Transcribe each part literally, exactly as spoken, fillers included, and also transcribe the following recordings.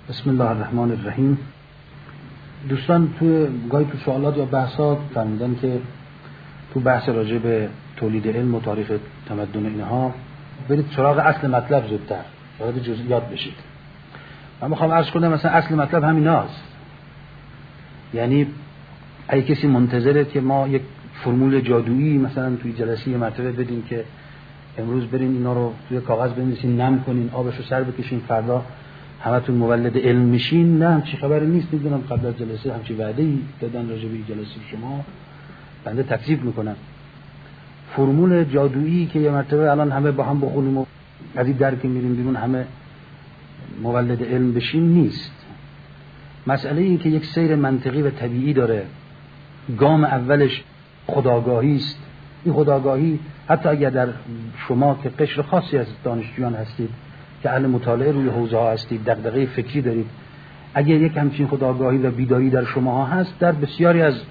بسم الله الرحمن الرحیم. دوستان تو گاهی تو سوالات یا بحثات فرمودن که تو بحث راجع به تولید علم و تاریخ تمدن اینها برید سراغ اصل مطلب زودتر، وارد جزئیات بشید. من میخوام عرض کنم مثلا اصل مطلب همیناست. یعنی اگه کسی منتظره که ما یک فرمول جادویی مثلا توی جلسه یه مرتبه بدیم که امروز برین اینا رو توی کاغذ بنویسین، نم کنین، آبشو سر بکشین، فردا همتون مولد علم میشین، نه همچی خبری نیست. میدونم قبل از جلسه همچی وعده‌ای دادن راجع به جلسه شما، بنده تکذیب میکنم. فرمول جادویی که یه مرتبه الان همه با هم بخونیم و از این در که میریم بیرون همه مولد علم بشین نیست. مسئله این که یک سیر منطقی و طبیعی داره. گام اولش خودآگاهی است. این خودآگاهی حتی اگر در شما که قشر خاصی از دانشجویان هستید که اهل مطالعه روی حوزه ها هستید، دغدغه فکری دارید، اگر یک همچین خودآگاهی و بیداری در شما ها هست، در بسیاری از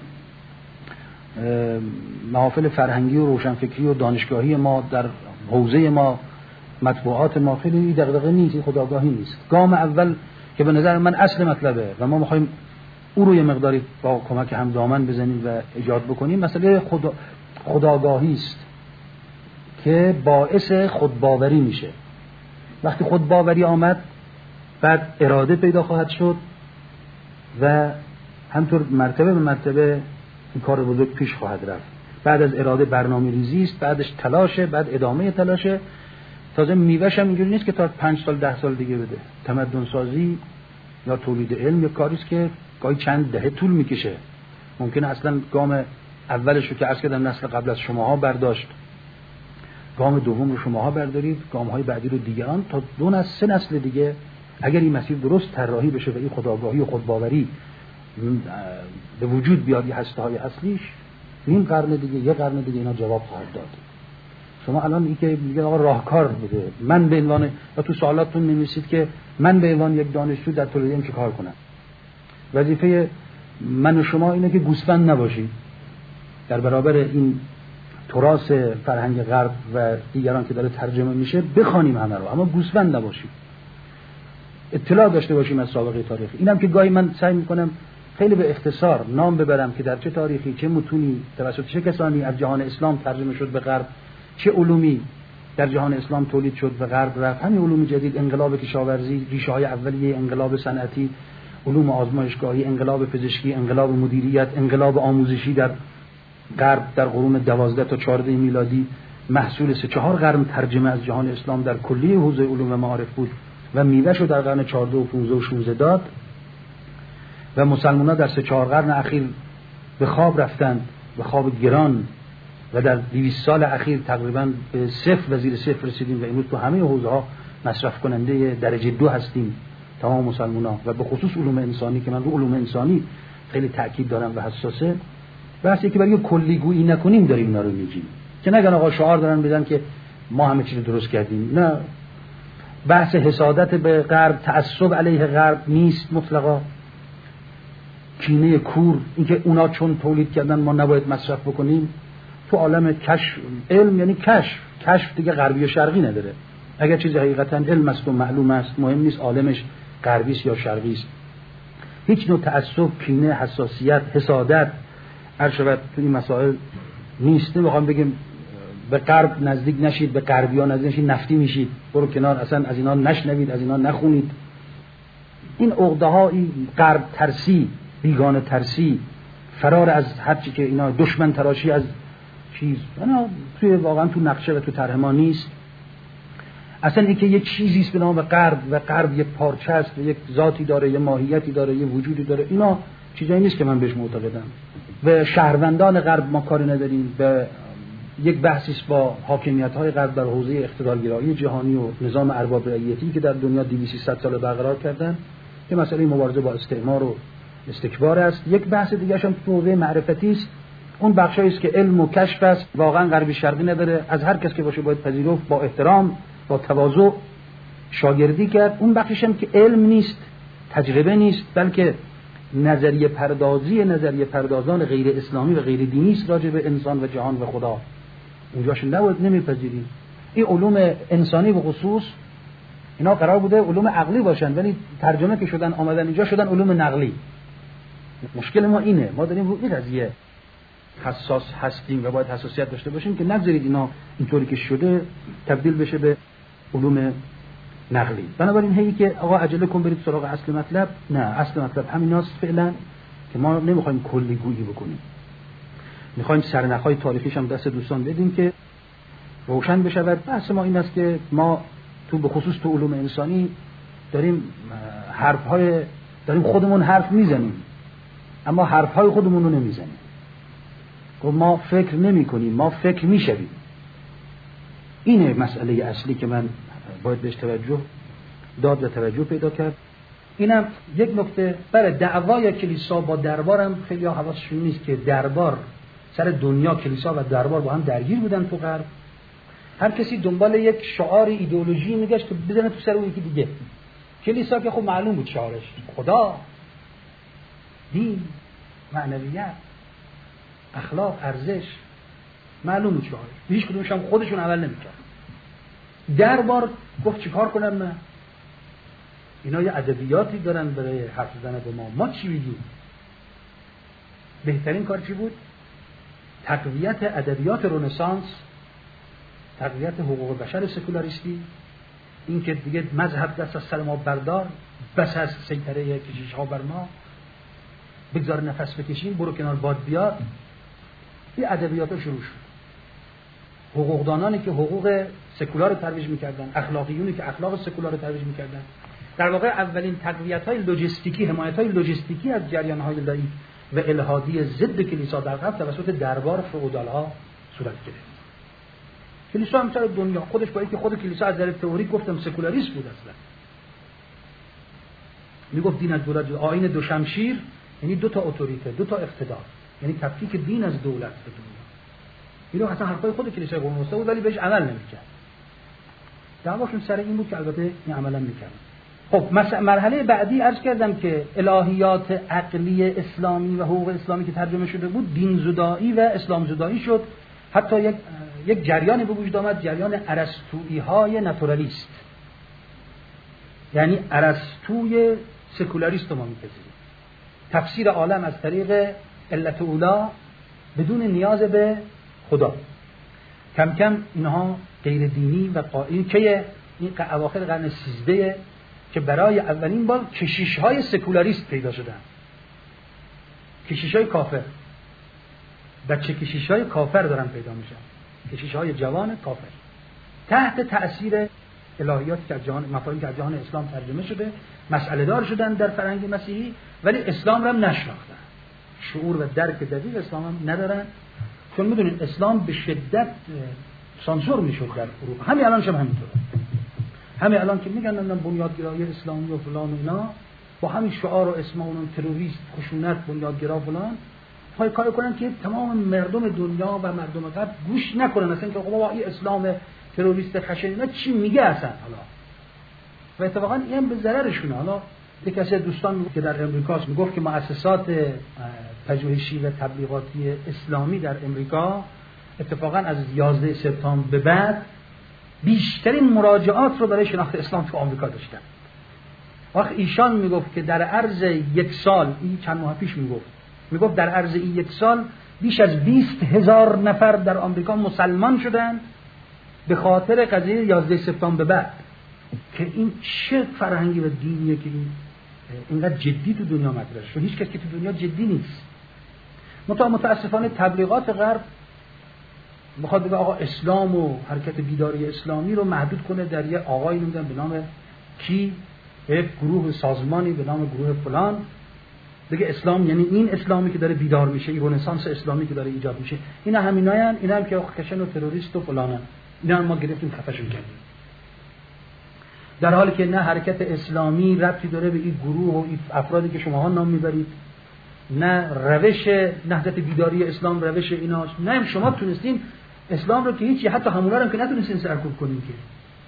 محافل فرهنگی و روشنفکری و دانشگاهی ما در حوزه ما، مطبوعات ما، خیلی دغدغه نیست، خودآگاهی نیست. گام اول که به نظر من اصل مطلبه و ما میخوایم او رو یه مقداری با کمک هم دامن بزنیم و ایجاد بکنیم، مسئله خدا خودآگاهی است که باعث خودباوری میشه. وقتی خودباوری آمد، بعد اراده پیدا خواهد شد و همطور مرتبه به مرتبه این کار بزرگ پیش خواهد رفت. بعد از اراده برنامه ریزی است، بعدش تلاشه، بعد ادامه تلاشه. تازه میوه‌ش هم اینجوری نیست که تا پنج سال ده سال دیگه بده. تمدن سازی یا تولید علم یک کاری است که گاهی چند دهه طول میکشه. ممکنه اصلا گام اولش رو که عرض کردم نسل قبل از شماها برداشت، گام دوم رو شماها بردارید، گام‌های بعدی رو دیگران، تا دو نسل سه نسل دیگه اگر این مسیر درست طراحی بشه و این خودآگاهی و خودباوری به وجود بیاد، این هسته‌های اصلیش، این قرن دیگه یه قرن دیگه اینا جواب خواهد داد. شما الان این که میگه آقا راهکار بده، من به عنوان و تو سوالاتتون می‌نویسید که من به عنوان یک دانشجو در تولید علم چه کار کنم. وظیفه من و شما اینه که گوسفند نباشید در برابر این تراث فرهنگ غرب و دیگران که داره ترجمه میشه، بخوانیم همه رو، اما گوسفند نباشیم، اطلاع داشته باشیم از سابقه تاریخی. اینم که گاهی من سعی میکنم خیلی به اختصار نام ببرم که در چه تاریخی، چه متونی توسط چه کسانی از جهان اسلام ترجمه شد به غرب، چه علومی در جهان اسلام تولید شد و غرب رفت. همین علوم جدید، انقلاب کشاورزی، ریشه های اولیه انقلاب صنعتی، علوم آزمایشگاهی، انقلاب پزشکی، انقلاب مدیریت، انقلاب آموزشی در غرب در قرون دوازده تا چهارده میلادی، محصول سه چهار قرن ترجمه از جهان اسلام در کلیه حوزه علوم و معارف بود و میوه‌شو در قرن چهارده و پانزده و شانزده داد و مسلمان‌ها در سه چهار قرن اخیر به خواب رفتند، به خواب گران، و در دویست سال اخیر تقریباً به صفر و زیر صفر رسیدیم و امروز تو همه حوزه‌ها مصرف کننده درجه دو هستیم تمام مسلمان‌ها، و به خصوص علوم انسانی که من رو علوم انسانی خیلی تاکید دارم و حساسه. بحثی که برای کلیگویی نکنیم داریم اینا رو میگیم، که نگن آقا شعار دارن بدن که ما همه چیز درست کردیم. نه، بحث حسادت به غرب، تعصب علیه غرب نیست مطلقا. کینه کور، اینکه اونا چون تولید کردن ما نباید مصرف بکنیم. تو عالم کشف، علم یعنی کشف، کشف دیگه غربی و شرقی نداره. اگر چیزی حقیقتا علم است و معلوم است، مهم نیست عالمش غربی است یا شرقی است. هیچ نوع تعصب، کینه، حساسیت، حسادت هرشود تو این مسائل نیست. نمیخوام بگیم به غرب نزدیک نشید، به غربی‌ها نزدیک نشید نفتی میشید، برو کنار، اصلا از اینا نشنوید، از اینا نخونید. این عقده‌ها، این غرب ترسی، بیگانه ترسی، فرار از هر چی که اینا دشمن تراشی از چیز، اینا توی واقعا تو نقشه و تو طرح ما نیست. اصلا اینکه یک چیزی است به نام غرب و غرب یک پارچه است و یک ذاتی داره، یک ماهیتی داره، یک وجودی داره، اینا چیزایی نیست که من بهش معتقدم. به شهروندان غرب ما کاری نداریم. به یک بحثی است با حاکمیت‌های غرب در حوزه اقتدارگرایی جهانی و نظام ارباب رعیتی که در دنیا دویست سیصد سال برقرار کردن، که مسئله مبارزه با استعمار و استکبار است. یک بحث دیگه‌ش هم تو حوزه معرفتی است. اون بخشایی است که علم و کشف است، واقعا غربی شرقی نداره، از هر کس که باشه باید پذیرفت، با احترام، با تواضع شاگردی کرد. اون بخشش هم که علم نیست، تجربه نیست، بلکه نظریه پردازی نظریه پردازان غیر اسلامی و غیر دینی است راجع به انسان و جهان و خدا. اونجاش نباید، نمیپذیریم. این علوم انسانی به خصوص اینا قرار بوده علوم عقلی باشن ولی ترجمه که شدن آمدن اینجا شدن علوم نقلی. مشکل ما اینه، ما داریم رو این قضیه حساس هستیم و باید حساسیت داشته باشیم که نگذارید اینا اینطوری که شده تبدیل بشه به علوم نقلی. بنابراین هی که آقا عجله کن برید سراغ اصل مطلب، نه، اصل مطلب همیناست فعلا که ما نمیخوایم کلی گویی بکنیم، میخوایم سرنخهای تاریخیش هم دست دوستان بدیم که روشن بشود. بحث ما این است که ما تو به خصوص تو علوم انسانی داریم حرفهای داریم خودمون حرف میزنیم اما حرفهای خودمون رو نمیزنیم. ما فکر نمی کنیم، ما فکر میشویم. اینه مسئله اصلی که من باید بهش توجه داد و توجه پیدا کرد. اینم یک نکته. برای دعوای کلیسا با دربارم خیلی حواسشون نیست که دربار سر دنیا، کلیسا و دربار با هم درگیر بودن تو غرب. هر کسی دنبال یک شعار ایدئولوژی میگشت که بزنه تو سر اون یکی دیگه. کلیسا که خب معلوم بود شعارش خدا، دین، معنویت، اخلاق، ارزش، معلوم بود شعارش. هیچ کدومش هم خودشون عمل نمیکرد. دربار گفت چیکار کنم من؟ اینا یه ادبیاتی دارن برای حرف زدن به ما، ما چی بگیم؟ بهترین کار چی بود؟ تقویت ادبیات رنسانس، تقویت حقوق بشر سکولاریستی، این که دیگه مذهب دست از سر ما بردار، بس از سیطره کشیش ها بر ما، بگذار نفس بکشیم، برو کنار باد بیاد. این ادبیات ها شروع شد. حقوقدانانی که حقوق سکولار رو ترویج میکردن، اخلاقیونی که اخلاق سکولار رو ترویج میکردن، در واقع اولین تقویت های لوجستیکی، حمایت های لوجستیکی از جریان های لایی و الحادی ضد کلیسا در غرب توسط دربار فئودال ها صورت گرفت. کلیسا هم سر دنیا خودش با اینکه خود کلیسا از نظر تئوری گفتم سکولاریست بود، اصلا میگفت دین از دولت، آیین دو شمشیر، یعنی دو تا اتوریته، دو تا اقتدار، یعنی تفکیک دین از دولت به دنیا. اینو حتی حرفای خود کلیسای قرون وسطا بود ولی بهش عمل نمی‌کرد. دعواشون سر این بود که البته این عملا می‌کردن. خب مرحله بعدی عرض کردم که الهیات عقلی اسلامی و حقوق اسلامی که ترجمه شده بود دین زدایی و اسلام زدایی شد. حتی یک یک جریانی به وجود آمد، جریان ارسطویی‌های ناتورالیست، یعنی ارسطوی سکولاریست ما می‌پذیریم. تفسیر عالم از طریق علت اولا بدون نیاز به خدا. کم کم اینها غیر دینی و قائل که این اواخر قرن سیزده که برای اولین بار کشیش‌های سکولاریست پیدا شدن، کشیش‌های کافر، بچه کشیش‌های کافر دارن پیدا میشن، کشیش‌های جوان کافر تحت تأثیر الهیاتی که از جهان، مفاهیمی که از جهان اسلام ترجمه شده، مسئله دار شدن در فرهنگ مسیحی ولی اسلام را هم نشناختن، شعور و درک دقیق اسلام هم ندارن. چون میدونید اسلام به شدت سانسور میشد در اروپا، همین الان هم همینطوره. همین الان که میگن من بنیادگرایی اسلامی و فلان و اینا، با همین شعار و اسم اونم تروریست، خشونت، بنیادگرا فلان، پای کار کنن که تمام مردم دنیا و مردم غرب گوش نکنن اصلا که بابا این اسلام تروریست خشن اینا چی میگه اصلا. حالا و اتفاقا این به ضررشونه. حالا یک کسی دوستان که در امریکا میگفت که مؤسسات پژوهشی و تبلیغاتی اسلامی در امریکا اتفاقا از یازده سپتامبر به بعد بیشترین مراجعات رو برای شناخت اسلام تو آمریکا داشتن. وقت ایشان میگفت که در عرض یک سال، این چند ماه پیش میگفت میگفت در عرض این یک سال بیش از بیست هزار نفر در آمریکا مسلمان شدن به خاطر قضیه یازده سپتامبر به بعد. که این چه فرهنگی و دینیه که این اینقدر جدی تو دنیا مطرح شد. هیچ کسی که تو دنیا جدی نیست. متاسفانه تبلیغات غرب میخواد بگه آقا اسلام و حرکت بیداری اسلامی رو محدود کنه در یه آقایی نمیدونم به نام کی، یک گروه سازمانی به نام گروه فلان، بگه اسلام یعنی این اسلامی که داره بیدار میشه، این رنسانس اسلامی که داره ایجاد میشه. اینا همینایان، اینا هم که خشن و تروریست و فلانن. اینا هم ما گرفتیم خفشون کردیم. در حالی که نه حرکت اسلامی ربطی داره به این گروه و این افرادی که شماها نام میبرید، نه روش نهضت بیداری اسلام روش ایناست، نه هم شما تونستین اسلام رو که هیچی، حتی همونا رو هم که نتونستین سرکوب کنین، که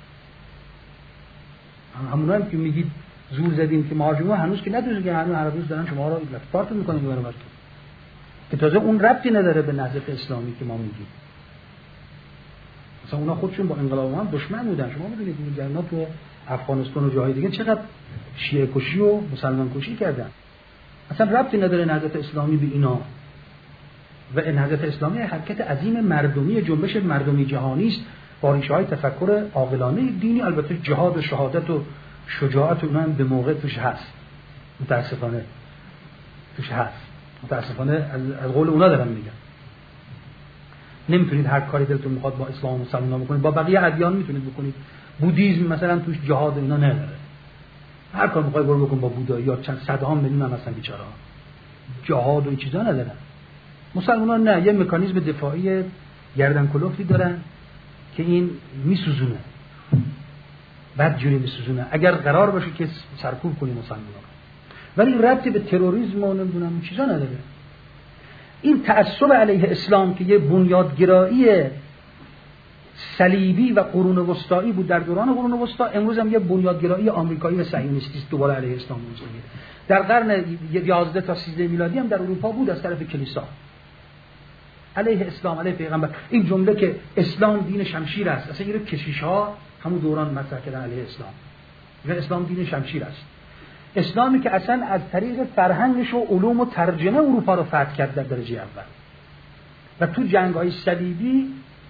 همونا هم که میگید زور زدیم که مهاجما هنوز که ندونید که هنوز هر روز دارن شما رو لفظ میکنن برابر که تازه اون ربطی نداره به نهضت اسلامی که ما میگیم. مثلا اونا خودشون با انقلاب هم دشمن بودن. شما میدونید این جریانات تو افغانستان و جاهای دیگه چقدر شیعه کشی و مسلمان کشی کردن. اصلا ربطی نداره نهضت اسلامی به اینا. و نهضت اسلامی حرکت عظیم مردمی، جنبش مردمی جهانی است با ریشه‌های تفکر عاقلانه دینی. البته جهاد و شهادت و شجاعت و اینا هم به موقع توش هست، متاسفانه توش هست، متاسفانه از, از قول اونا دارم میگم. نمیتونید هر کاری دلتون میخواد با اسلام و مسلمان بکنید، با بقیه ادیان میتونید بکنید. بودیسم مثلا توش جهاد اینا نداره، هر کار میخوای برو بکن با بودایی یا چند صدها میلیون هم مثلا بیچاره‌ها، جهاد و این چیزا ندارن. مسلمانان نه، یه مکانیزم دفاعی گردن کلفتی دارن که این میسوزونه، بد جوری میسوزونه اگر قرار باشه که سرکوب کنی مسلمانان. ولی ربطی به تروریسم و نمیدونم این چیزا نداره. این تعصب علیه اسلام که یه بنیادگرایی صلیبی و قرون وسطایی بود در دوران قرون وسطا، امروز هم یه بنیادگرایی آمریکایی و صهیونیستی است دوباره علیه اسلام موجوده. در قرن یازده تا سیزده میلادی هم در اروپا بود از طرف کلیسا علیه اسلام، علیه پیغمبر. این جمله که اسلام دین شمشیر است، اصلا این رو کشیش‌ها همون دوران مطرح کردن علیه اسلام. میگن اسلام دین شمشیر است. اسلامی که اصلا از طریق فرهنگش و علوم و ترجمه اروپا رو فتح کرد در درجه اول و تو جنگ‌های صلیبی،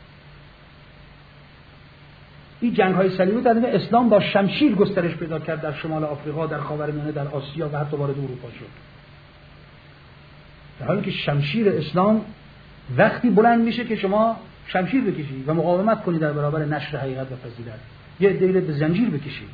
این جنگ‌های صلیبی در واقع اسلام با شمشیر گسترش پیدا کرد در شمال آفریقا، در خاورمیانه، در آسیا و حتی وارد اروپا شد. در حالی که شمشیر اسلام وقتی بلند میشه که شما شمشیر بکشید و مقاومت کنید در برابر نشر حقیقت و فضیلت، یه دیل به زنجیر بکشید.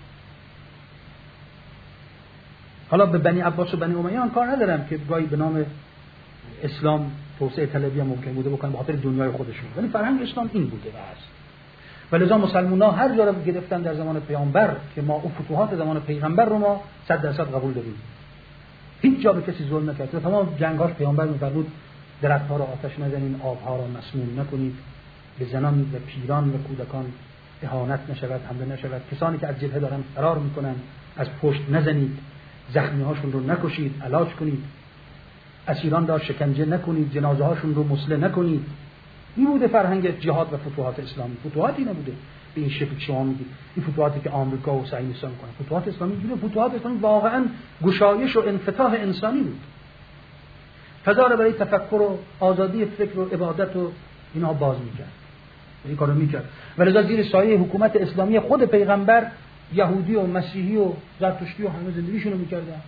حالا به بنی عباس و بنی امیه کار ندارم که گاهی به نام اسلام توسعه طلبی هم ممکن بوده بکنن به خاطر دنیای خودشون، ولی فرهنگ اسلام این بوده و هست. ولذا مسلمان‌ها هر جا رو گرفتن در زمان پیامبر که ما اون فتوحات زمان پیغمبر رو ما صد درصد قبول داریم. هیچ جا به کسی ظلم نکرد. تمام جنگاش پیامبر می‌فرمود درخت‌ها را آتش نزنید، آب‌ها را مسموم نکنید، به زنان و پیران و کودکان اهانت نشود، حمله نشود، کسانی که از جبهه دارن فرار می‌کنن از پشت نزنید، زخمی‌هاشون رو نکشید، علاج کنید، اسیران را شکنجه نکنید، جنازه‌هاشون رو مسله نکنید. این بوده فرهنگ جهاد و فتوحات اسلامی. فتوحاتی نبوده به این شکل شما میگید این فتوحاتی که آمریکا و صهیونیست‌ها می‌کنن. فتوحات اسلامی بوده، فتوحات اسلامی واقعاً گشایش و انفتاح انسانی بود. فضا را برای تفکر و آزادی فکر و عبادت و اینا باز می‌کرد. این کارو می‌کرد. ولذا زیر سایه حکومت اسلامی خود پیغمبر یهودی و مسیحی و زرتشتی و همه زندگیشون رو می‌کردن.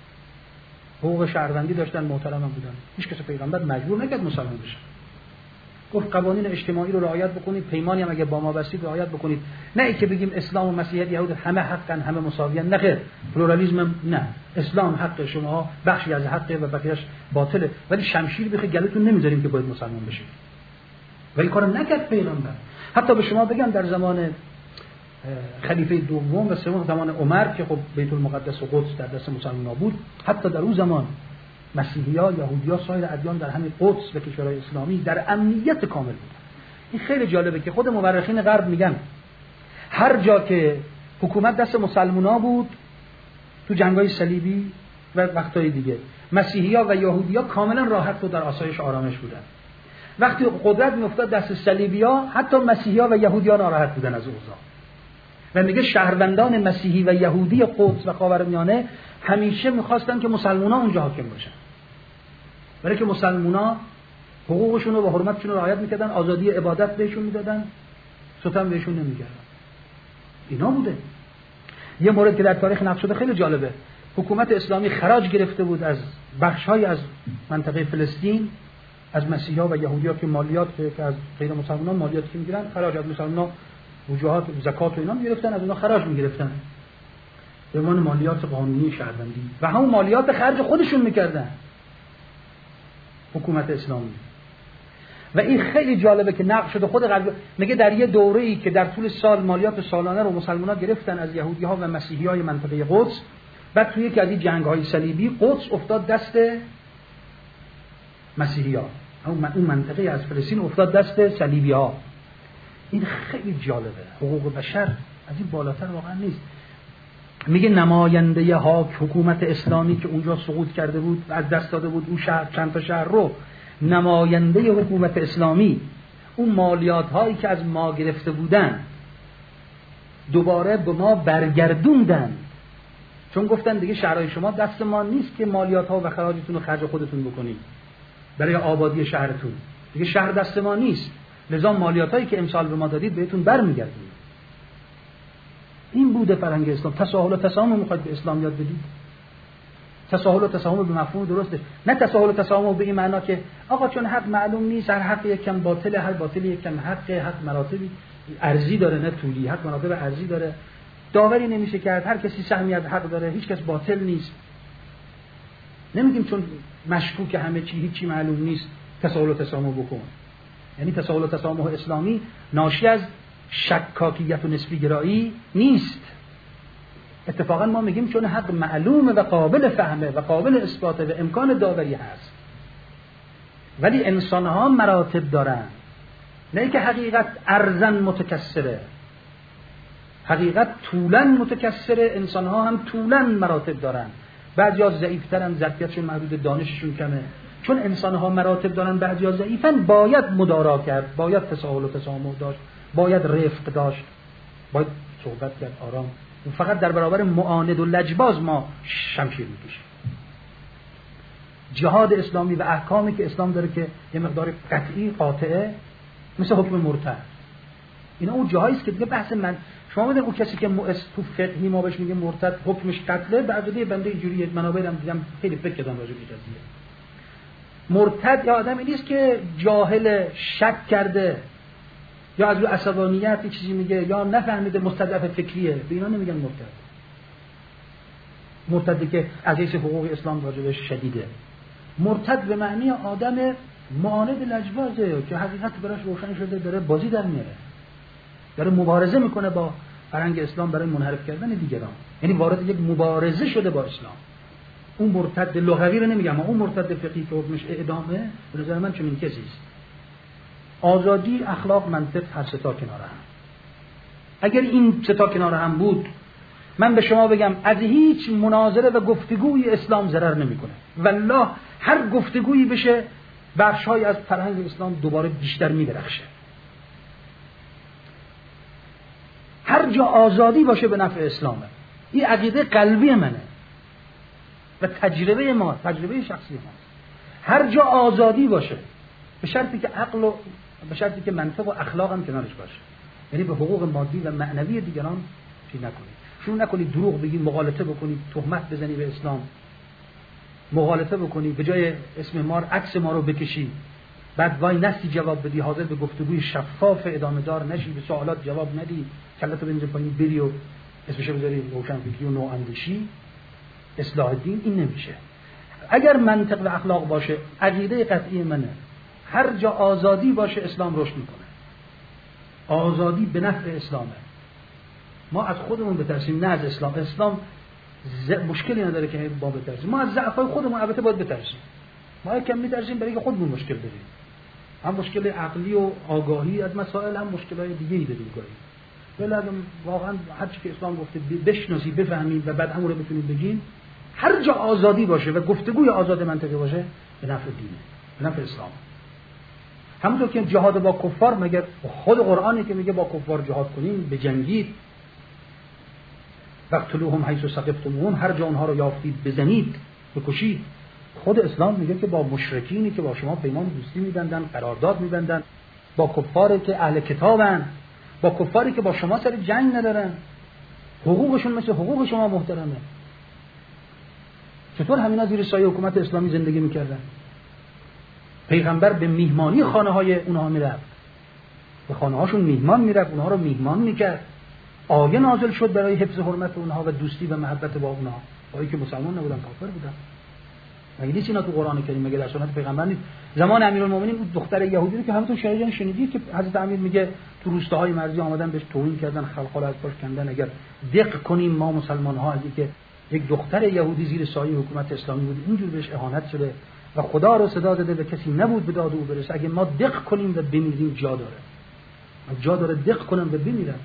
حقوق شهروندی داشتن، محترم بودن. هیچ کس پیغمبر مجبور نکرد مسلمان بشه. گفت قوانین اجتماعی رو رعایت بکنید، پیمانی هم اگه با ما بستید رعایت بکنید. نه ای که بگیم اسلام و مسیحیت یهود همه حقن، همه مساویان. نه خیر، پلورالیسم نه. اسلام حق شما بخشی از حقه و بقیه‌اش باطله، ولی شمشیر بخه گلتون نمیذاریم که باید مسلمان بشید. ولی کارو نکرد پیغمبر. حتی به شما بگم در زمان خلیفه دوم و سوم، زمان عمر که خب بیت المقدس و قدس در دست مسلمان‌ها بود، حتی در اون زمان مسیحی‌ها، یهودی‌ها، سایر ادیان در همین قدس و کشورهای اسلامی در امنیت کامل بودن. این خیلی جالبه که خود مورخین غرب میگن هر جا که حکومت دست مسلمان‌ها بود تو جنگ‌های صلیبی و وقت‌های دیگه، مسیحی‌ها و یهودی‌ها کاملا راحت و در آسایش آرامش بودن. وقتی قدرت میافتاد دست صلیبی‌ها، حتی مسیحی‌ها و یهودی‌ها ناراحت بودن از اوضاع. و میگه شهروندان مسیحی و یهودی قدس و خاورمیانه همیشه میخواستن که مسلمان‌ها اونجا حاکم باشن، برای که مسلمان‌ها حقوقشون رو و حرمتشون رو رعایت میکردن، آزادی عبادت بهشون میدادن، ستم بهشون نمیکردن. اینا بوده. یه مورد که در تاریخ نقل شده خیلی جالبه، حکومت اسلامی خراج گرفته بود از بخش‌های از منطقه فلسطین از مسیحی‌ها و یهودی‌ها که مالیات که از غیر مسلمانان مالیات که میگیرن، خراج از مسلمانان وجوهات زکات و اینا میگرفتن، از اونها خراج میگرفتن به عنوان مالیات قانونی شهروندی و همون مالیات خرج خودشون میکردن حکومت اسلامی. و این خیلی جالبه که نقل شده خود غرب میگه در یه دوره‌ای که در طول سال مالیات سالانه رو مسلمان‌ها گرفتن از یهودی‌ها و مسیحی‌های منطقه قدس، بعد توی یکی از این جنگ‌های صلیبی قدس افتاد دست مسیحی‌ها، اون منطقه از فلسطین افتاد دست صلیبی‌ها. این خیلی جالبه. حقوق بشر از این بالاتر واقعا نیست. میگه نماینده ها حکومت اسلامی که اونجا سقوط کرده بود و از دست داده بود اون شهر، چند تا شهر رو، نماینده حکومت اسلامی اون مالیات هایی که از ما گرفته بودن دوباره به ما برگردوندن، چون گفتن دیگه شهرهای شما دست ما نیست که مالیات ها و خراجتون رو خرج خودتون بکنید برای آبادی شهرتون، دیگه شهر دست ما نیست، لذا مالیات هایی که امسال به ما دادید بهتون برمیگردید. این بوده فرهنگ اسلام. تساهل و تسامح میخواد به اسلام یاد بدید؟ تساهل و تسامح به مفهوم درسته، نه تساهل و تسامح به این معنا که آقا چون حق معلوم نیست، هر حق یک کم باطله، هر باطل یک کم حق، حق مراتبی ارزی داره نه طولی، حق مراتب ارزی داره، داوری نمیشه کرد، هر کسی سهمی از حق داره، هیچ کس باطل نیست. نمیگیم چون مشکوک همه چی هیچی معلوم نیست تساهل و تسامح بکن. یعنی تساهل و تسامح اسلامی ناشی از شکاکیت و نسبی گرایی نیست. اتفاقا ما میگیم چون حق معلومه و قابل فهمه و قابل اثباته و امکان داوری هست، ولی انسان ها مراتب دارن، نه که حقیقت ارزن متکثره، حقیقت طولن متکثره، انسان ها هم طولن مراتب دارن، بعضیا ضعیفترن، ظرفیتشون محدود، دانششون کمه. چون انسان ها مراتب دارن بعضیا ضعیفن، باید مدارا کرد، باید تساهل و تسامح داشت، باید رفق داشت، باید صحبت کرد آرام. فقط در برابر معاند و لجباز ما شمشیر میکشیم. جهاد اسلامی و احکامی که اسلام داره که یه مقدار قطعی قاطعه، مثل حکم مرتد، اینا اون جاهایی است که دیگه بحث من شما بدین اون کسی که مؤس تو فقهی ما بهش میگه مرتد حکمش قتله، بعد بنده اینجوری منابع هم دیدم خیلی فکر کردم راجع به این قضیه. مرتد یا آدمی نیست که جاهل، شک کرده، یا از رو عصبانیت یه چیزی میگه، یا نفهمیده، مستضعف فکریه، به اینا نمیگن مرتد. مرتدی که از حیث حقوق اسلام واجبش شدیده. مرتد به معنی آدم معاند لجبازه که حقیقت براش روشن شده، داره بازی در میاره، داره مبارزه میکنه با فرهنگ اسلام برای منحرف کردن دیگران، یعنی وارد یک مبارزه شده با اسلام. اون مرتد لغوی رو نمیگم، اون مرتد فقهی که حکمش اعدامه، به نظر من چنین کسی است. آزادی، اخلاق، منطق هر سه تا کنار هم. اگر این سه تا کنار هم بود، من به شما بگم از هیچ مناظره و گفتگوی اسلام ضرر نمیکنه. والله هر گفتگویی بشه، بخش‌های از فرهنگ اسلام دوباره بیشتر میدرخشه. هر جا آزادی باشه به نفع اسلامه. این عقیده قلبی منه و تجربه ما، تجربه شخصی ما. هر جا آزادی باشه، به شرطی که عقل و به شرطی که منطق و اخلاق هم کنارش باشه، یعنی به حقوق مادی و معنوی دیگران چی نکنید. شروع نکنید دروغ بگید، مغالطه بکنید، تهمت بزنی به اسلام، مغالطه بکنی، به جای اسم ما عکس ما رو بکشی، بعد وای نستی جواب بدی، حاضر به گفتگوی شفاف ادامه دار نشی، به سوالات جواب ندی، کلتو بنز پایین بری و اسمش بذاری روشن فکری و نواندیشی، اصلاح دین. این نمیشه. اگر منطق و اخلاق باشه، عقیده قطعی منه، هر جا آزادی باشه اسلام رشد میکنه. آزادی به نفع اسلامه. ما از خودمون بترسیم، نه از اسلام. اسلام ز... مشکلی نداره که ما بترسیم. ما از ضعفای خودمون البته باید بترسیم. ما کم میترسیم برای که خودمون مشکل داریم. هم مشکل عقلی و آگاهی از مسائل، هم مشکلای دیگه‌ای داریم گاهی. ولی واقعا هر چی که اسلام گفته بشناسی، بفهمید و بعد همون رو بتونید بگین. هر جا آزادی باشه و گفتگوی آزاد منطقی باشه، به نفع دینه، به نفع اسلام. همونطور که جهاد با کفار، مگر خود قرآنی که میگه با کفار جهاد کنیم، بجنگید، وقتلوهم حیث ثقفتموهم، هر جا اونها رو یافتید بزنید، بکشید. خود اسلام میگه که با مشرکینی که با شما پیمان دوستی میبندن، قرارداد میبندن، با کفاری که اهل کتابن، با کفاری که با شما سر جنگ ندارن، حقوقشون مثل حقوق شما محترمه. چطور همینا زیر سایه حکومت اسلامی زندگی میکردن؟ پیغمبر به میهمانی خانه های اونها میرفت، به خانه هاشون میهمان میرفت، اونها رو میهمان میکرد. آیه نازل شد برای حفظ حرمت اونها و دوستی و محبت با اونها، آیه که مسلمان نبودن، کافر بودن. مگه نیست اینا تو قرآن کریم؟ مگه در سنت پیغمبر نیست؟ زمان امیرالمومنین اون دختر یهودی رو که همتون شنیدین شنیدید که حضرت امیر میگه تو روستاهای مرزی آمدن بهش توهین کردن، خلخال از پاش کندن. اگر دق کنیم ما مسلمان ها، اگه که یک دختر یهودی زیر سایه حکومت اسلامی بود اینجور بهش اهانت شده و خدا رو صدا زده و کسی نبود به داد او برسه، اگه ما دق کنیم و بمیریم جا داره، جا داره دق کنم و بمیرم.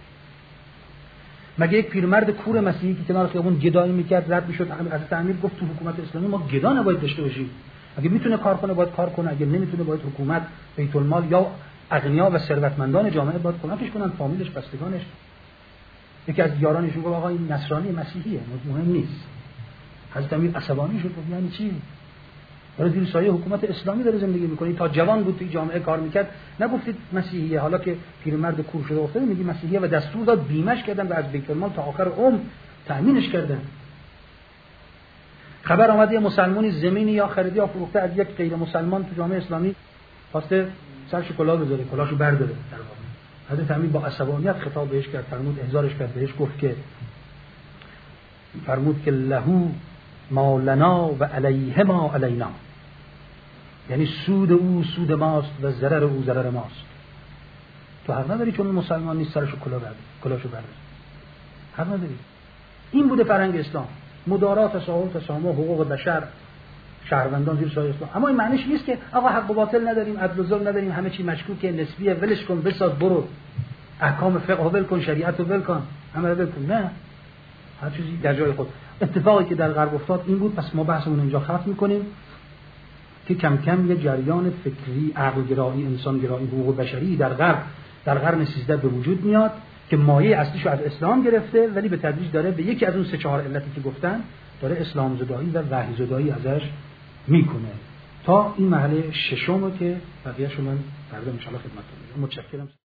مگه یک پیرمرد کور مسیحی که کنار خیابون گدایی میکرد رد میشد، حضرت امیر گفت تو حکومت اسلامی ما گدا نباید داشته باشیم، اگه میتونه کار کنه باید کار کنه، اگه نمیتونه باید حکومت، بیت المال یا اغنیا و ثروتمندان جامعه باید کمکش کنن، فامیلش، بستگانش. یکی از یارانشون گفت آقا این نصرانی مسیحیه، مهم نیست. حضرت امیر عصبانی شد، یعنی چی؟ داره زیر سایه حکومت اسلامی داره زندگی میکنه، تا جوان بود توی جامعه کار میکرد، نگفتید مسیحیه، حالا که پیرمرد کور شده افتاده میگی مسیحیه و دستور داد بیمش کردن و از بیت المال تا آخر عمر تأمینش کردن. خبر آمد یه مسلمانی زمینی یا خریدی یا فروخته از یک غیر مسلمان تو جامعه اسلامی، خواسته سرش کلاه بذاره، کلاهشو برداره. در واقع حضرت امیر با عصبانیت خطاب بهش کرد، فرمود احضارش کرد، بهش گفت که فرمود که لهو ما لنا و علیه ما علینا، یعنی سود او سود ماست و ضرر او ضرر ماست. تو حق نداری چون مسلمان نیست سرشو کلاه برداره، کلاهشو برداره، حق نداری. این بوده فرهنگ اسلام، مدارات تساهل تسامح، حقوق بشر، شهروندان زیر سایه اسلام. اما این معنیش نیست که آقا حق و باطل نداریم، عدل و ظلم نداریم، همه چی مشکوکه، نسبیه، ولش کن، بساز، برو احکام فقه ول کن، شریعت رو ول کن، همه رو ول کن. نه، هر چیزی در جای خود. اتفاقی که در غرب افتاد این بود. پس ما بحثمون اینجا ختم می‌کنیم که کم کم یه جریان فکری، عقل گرایی، انسان گرایی، حقوق بشری در غرب در قرن سیزده به وجود میاد که مایه اصلیشو از اسلام گرفته، ولی به تدریج داره به یکی از اون سه چهار علتی که گفتن داره اسلام زدایی و وحی زدایی ازش میکنه تا این مرحله ششم که بقیه‌شو من فردا ان شاء الله خدمتتون میگم. متشکرم.